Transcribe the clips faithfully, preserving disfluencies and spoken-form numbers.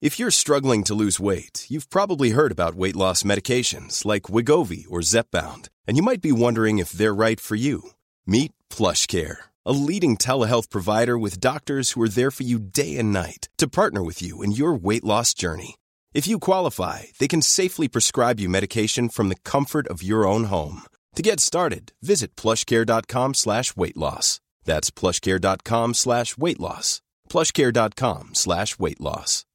If you're struggling to lose weight, you've probably heard about weight loss medications like Wegovy or Zepbound, and you might be wondering if they're right for you. Meet PlushCare, a leading telehealth provider with doctors who are there for you day and night to partner with you in your weight loss journey. If you qualify, they can safely prescribe you medication from the comfort of your own home. To get started, visit plushcare.com slash weight loss. That's plushcare.com slash weight loss. plushcare.com slash weight loss.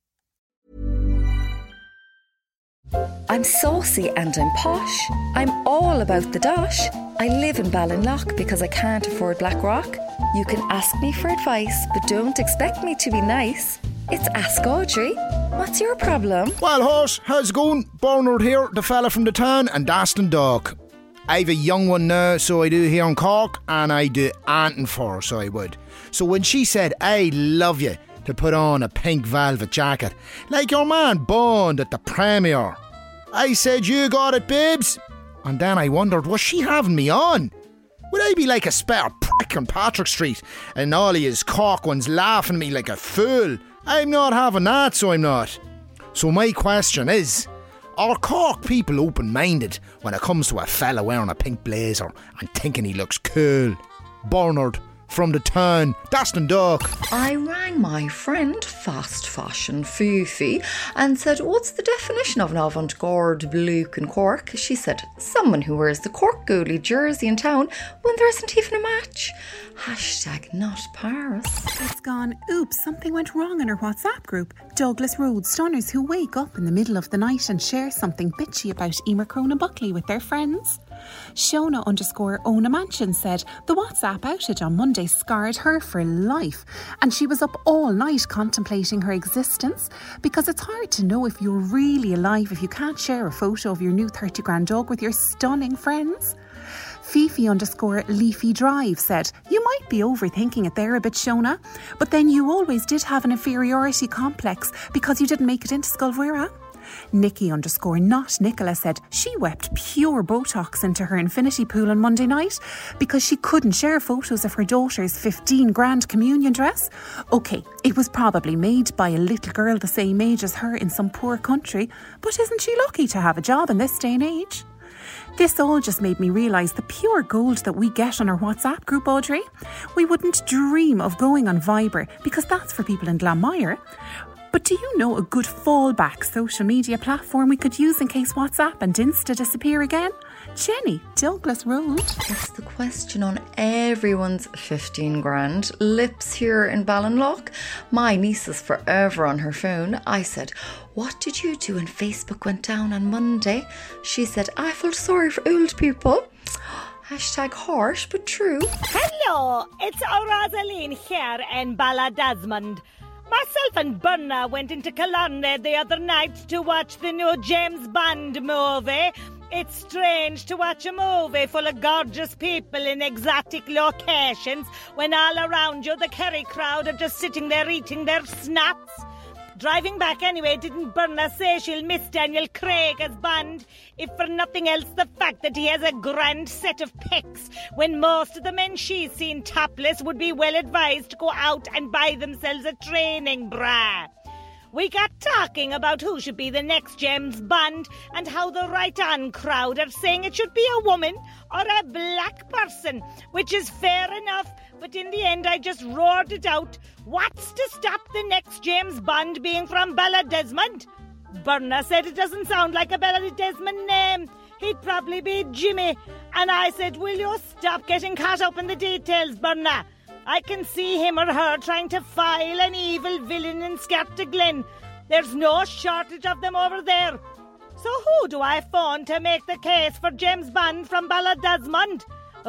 I'm saucy and I'm posh. I'm all about the dosh. I live in Ballinlough because I can't afford Blackrock. You can ask me for advice, but don't expect me to be nice. It's Ask Audrey. What's your problem? Well, horse, how's it going? Bernard here, the fella from the town, and Daston Dog. I've a young one now, so I do here in Cork, and I do anything for her, so I would. So when she said, I love you, to put on a pink velvet jacket, like your man Bond at the premiere, I said, you got it, babes. And then I wondered, was she having me on? Would I be like a spare prick on Patrick Street, and all of his Cork ones laughing at me like a fool? I'm not having that, so I'm not. So my question is, are Cork people open-minded when it comes to a fella wearing a pink blazer and thinking he looks cool? Bernard from the town, Daston Dog. I rang my friend, fast fashion Fifi, and said, what's the definition of an avant-garde bloke in Cork? She said, someone who wears the Cork goalie jersey in town when there isn't even a match. Hashtag not Paris. It's gone, oops, something went wrong in her WhatsApp group. Douglas Road stunners who wake up in the middle of the night and share something bitchy about Emer Crona Buckley with their friends. Shona underscore Ona Mansion said the WhatsApp outage on Monday scarred her for life, and she was up all night contemplating her existence, because it's hard to know if you're really alive if you can't share a photo of your new thirty grand dog with your stunning friends. Fifi underscore Leafy Drive said, you might be overthinking it there a bit, Shona, but then you always did have an inferiority complex because you didn't make it into Sculvera. Nikki underscore not Nicola said she wept pure Botox into her infinity pool on Monday night because she couldn't share photos of her daughter's fifteen grand communion dress. Okay, it was probably made by a little girl the same age as her in some poor country, but isn't she lucky to have a job in this day and age? This all just made me realise the pure gold that we get on our WhatsApp group, Audrey. We wouldn't dream of going on Viber because that's for people in Glanmire. But do you know a good fallback social media platform we could use in case WhatsApp and Insta disappear again? Jenny, Douglas Road. It's the question on everyone's fifteen grand lips here in Ballinlough. My niece is forever on her phone. I said, what did you do when Facebook went down on Monday? She said, I felt sorry for old people. Hashtag harsh but true. Hello, it's Rosaline here in Balladasmond. Myself and Berna went into Killarney the other night to watch the new James Bond movie. It's strange to watch a movie full of gorgeous people in exotic locations when all around you the Kerry crowd are just sitting there eating their snacks. Driving back anyway, didn't Berna say she'll miss Daniel Craig as Bond? If for nothing else, the fact that he has a grand set of pecs when most of the men she's seen topless would be well advised to go out and buy themselves a training bra. We got talking about who should be the next James Bond and how the right-on crowd are saying it should be a woman or a black person, which is fair enough, but in the end I just roared it out. What's to stop the next James Bond being from Balladesmond? Berna said it doesn't sound like a Balladesmond name. He'd probably be Jimmy. And I said, will you stop getting caught up in the details, Berna? I can see him or her trying to file an evil villain in Scatterglen. There's no shortage of them over there. So who do I phone to make the case for James Bond from Balladesmond?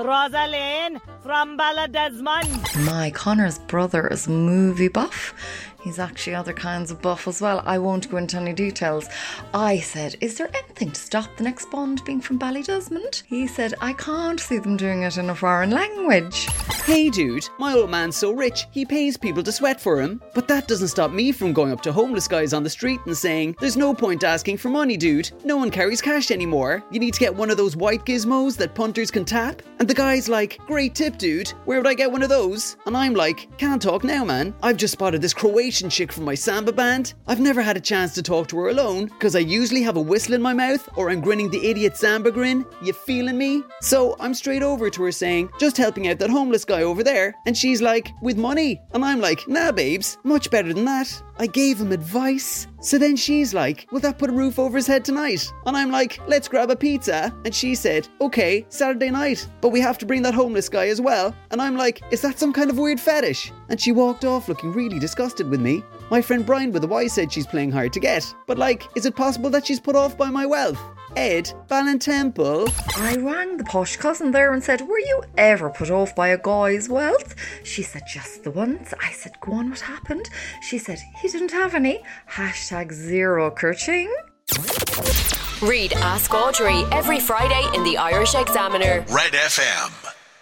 Rosaline from Balladesmond. My Connor's brother is movie buff. He's actually other kinds of buff as well. I won't go into any details. I said, is there anything to stop the next Bond being from Ballydesmond? He said, I can't see them doing it in a foreign language. Hey dude, my old man's so rich, he pays people to sweat for him. But that doesn't stop me from going up to homeless guys on the street and saying, there's no point asking for money, dude. No one carries cash anymore. You need to get one of those white gizmos that punters can tap. And the guy's like, great tip, dude. Where would I get one of those? And I'm like, can't talk now, man. I've just spotted this Croatian Asian chick from my samba band. I've never had a chance to talk to her alone, because I usually have a whistle in my mouth or I'm grinning the idiot samba grin. You feeling me? So I'm straight over to her saying, just helping out that homeless guy over there. And she's like, with money? And I'm like, nah babes, much better than that. I gave him advice. So then she's like, will that put a roof over his head tonight? And I'm like, let's grab a pizza. And she said, okay, Saturday night, but we have to bring that homeless guy as well. And I'm like, is that some kind of weird fetish? And she walked off looking really disgusted with me. My friend Brian with a Y said she's playing hard to get. But like, is it possible that she's put off by my wealth? Ed, Ballintemple. I rang the posh cousin there and said, were you ever put off by a guy's wealth? She said, just the once. I said, go on, what happened? She said, he didn't have any. Hashtag zero kerching. Read Ask Audrey every Friday in the Irish Examiner. Red F M.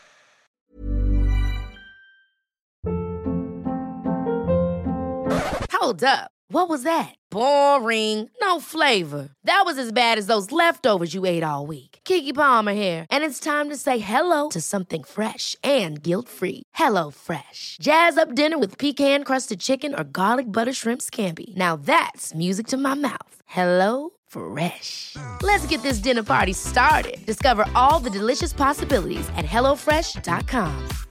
Hold up. What was that? Boring. No flavor. That was as bad as those leftovers you ate all week. Keke Palmer here, and it's time to say hello to something fresh and guilt-free. Hello Fresh. Jazz up dinner with pecan-crusted chicken or garlic butter shrimp scampi. Now that's music to my mouth. Hello Fresh. Let's get this dinner party started. Discover all the delicious possibilities at hello fresh dot com.